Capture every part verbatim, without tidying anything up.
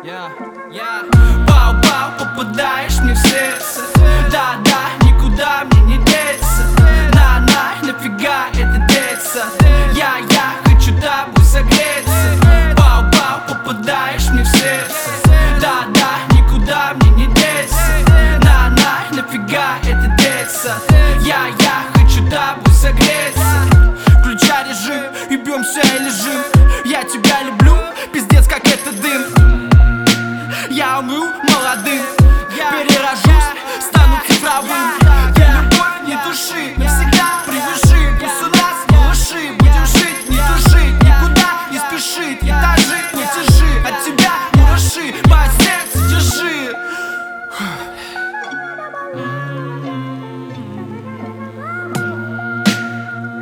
Yeah, yeah. Бау-бау, попадаешь мне в сердце. Да-да, никуда мне не деться. На-на, нафига это деться? Я-я хочу тобой согреться. Бау-бау, попадаешь мне в сердце. Да-да, никуда мне не деться. На-на, нафига это деться? Я-я хочу тобой согреться. Включай режим и бьемся и лежим. Я тебя люблю, пиздец как это дым. Я умру молодым, перерожусь, стану цифровым. Я любовь не души, навсегда привяжи. Пусть у нас малыши, будем жить, не тужить, никуда не спешит. Этажи, платежи, от тебя мураши, мое сердце держи.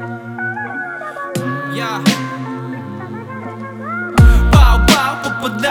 Я Бау-бау, попадай